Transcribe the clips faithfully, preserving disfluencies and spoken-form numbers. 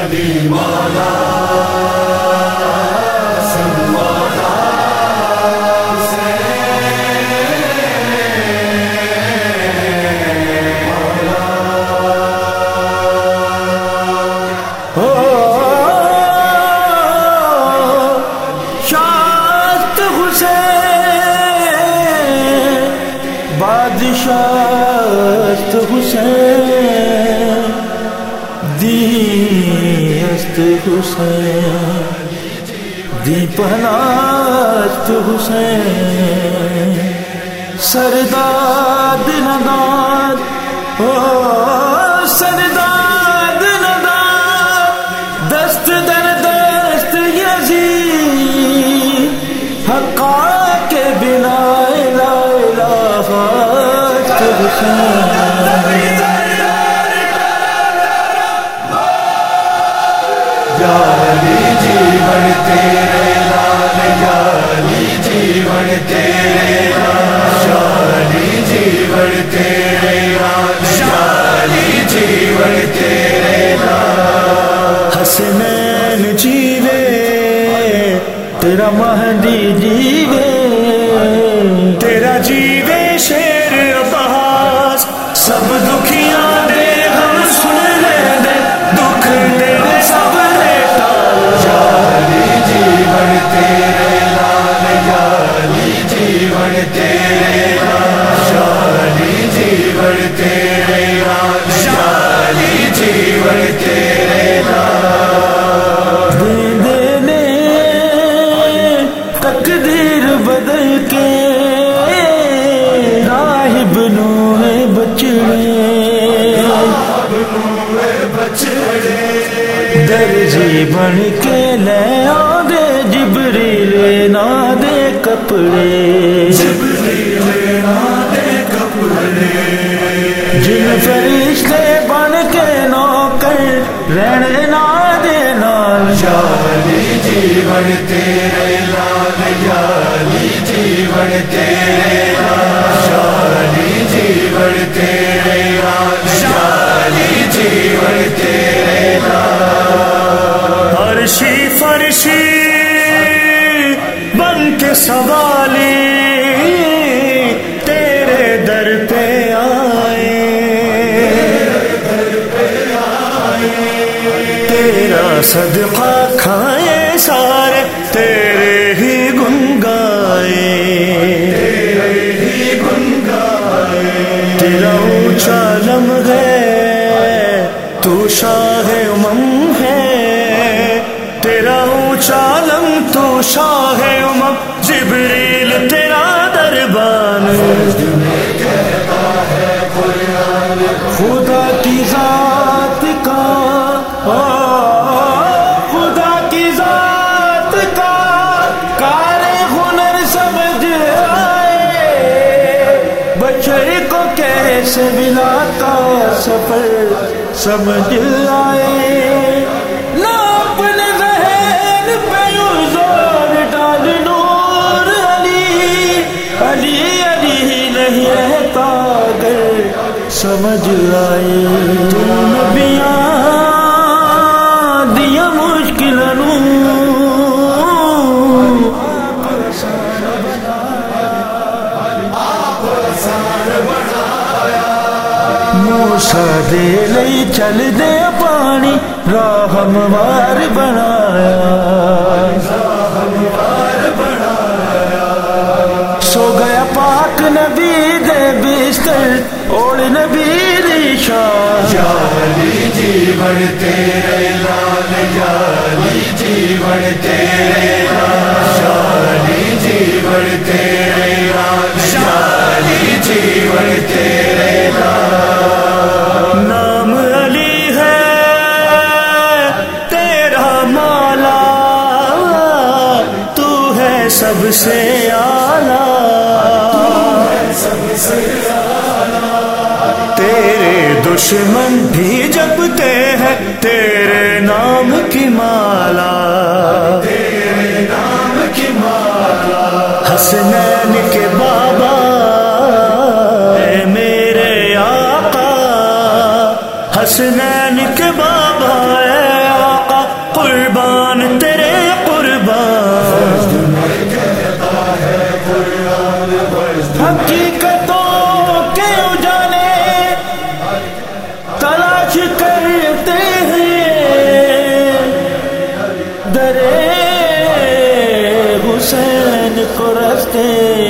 علی مولا بادشاہت حسین دیست حسین دی پناست حسین سرداد نداد او سرداد نداد دست در دست یزید حقا کے بنا لا الہ یا علی جیون تیرے لال یا علی جیون تیرے لال یا علی جیون تیرے لال یا علی جیون تیرے لال حسنین جیوے تیرا مہدی جیوے تیرا جیوے شیر عباس سب دکھیاں دے ہم سن لے دے دکھ تیرے سب ریتا یا علی جیون تیرے لال یا علی جیون تیرے لال یا علی جیون تیرے لال یا علی جیون تیرے لال دے دینے تقدیر بدل کے راہب نوے بچڑے درجی بن کے لے آدھے جبریل نہ دے کپڑے جبریل نہ دے کپڑے جن فرشتے بن کے نوکر رہنے نہ دے نال یا علی جیون تیرے لال یا علی جیون تیرے لال یا علی جیون تیرے لال یا علی جیون تیرے لال عرشی فرشی بن کے سوالی تیرے در پہ آئے تیرا صدقہ کھائے سارے تیرے ہی گن گائے تیرا اونچا لم ہے تو شاہ امم ہے تیرا اونچا لم تو شاہ امم جبریل تیرا دربان خدا کی ذات کا خدا کی ذات کا کار ہنر سمجھ آئے بشر کو کیسے بلا کا سفر سمجھ آئے نہ اپنے ذہن پہ یوں زور ڈال نور علی علی علی نہیں رہتا اگر سمجھ آئے تو نبیاں دیا مشکل موسیٰ دے لئی چل دے پانی راہ ہموار بنایا سو گیا پاک نبی دے بستر اوڑ نبی دی شان یا علی جیون تیرے لال یا علی جیون تیرے لال یا علی جیون تیرے لال یا علی جیون تیرے لال نام علی ہے تیرا مولا تو ہے سب سے اعلیٰ تیرے دشمن بھی جپتے ہیں تیرے نام کی مالا تیرے نام کی مالا حسنین کے بابا اے میرے آقا حسنین کے بابا اے آقا قربان تیرے قربان، حقیقتوں کے اجالے تلاش کرتے ہیں، درے حسین کو رستے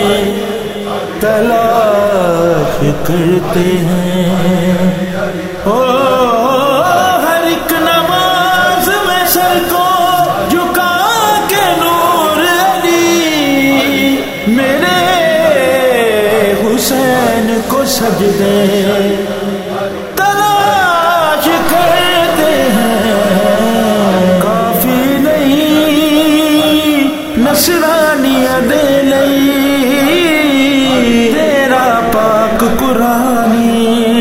تلاش کرتے ہیں۔ او ہر ایک نماز میں سر کو جھکا کے نور علی میرے حسین کو سجدے تلاش کرتے ہیں۔ کافی نہیں نصرانیہ دے لئی تیرا پاک قرآنی،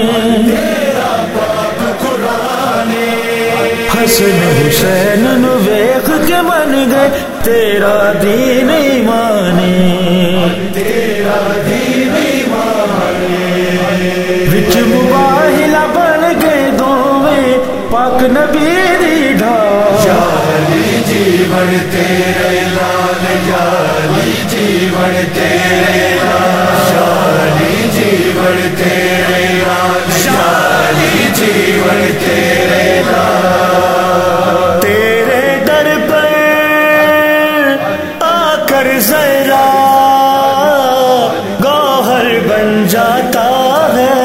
حسن حسین نو ویکھ کے من گئے تیرا دین ایمانی، وچ مباہلا بن گئے دوویں پاک نبی دی ڈھال۔ علی جیون تیرے لال، علی جیون تیرے لال، علی جیون تیرے لال، علی جیون تیرے لال۔ تیرے در پر آ کر ذرا گوہر بن جاتا ہے،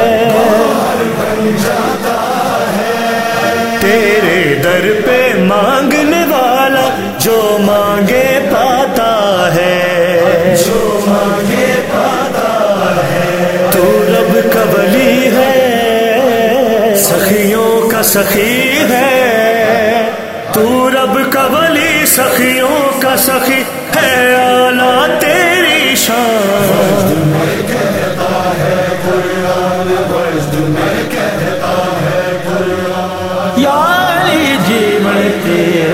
تیرے در پہ مانگنے والا جو مانگے پاتا ہے، جو مانگے پاتا ہے۔ تو رب کا ولی ہے، سخیوں کا سخی ہے، تو رب کا ولی سخیوں کا سخی ہے، اعلیٰ تیری شان۔ یا علی جیون تیرے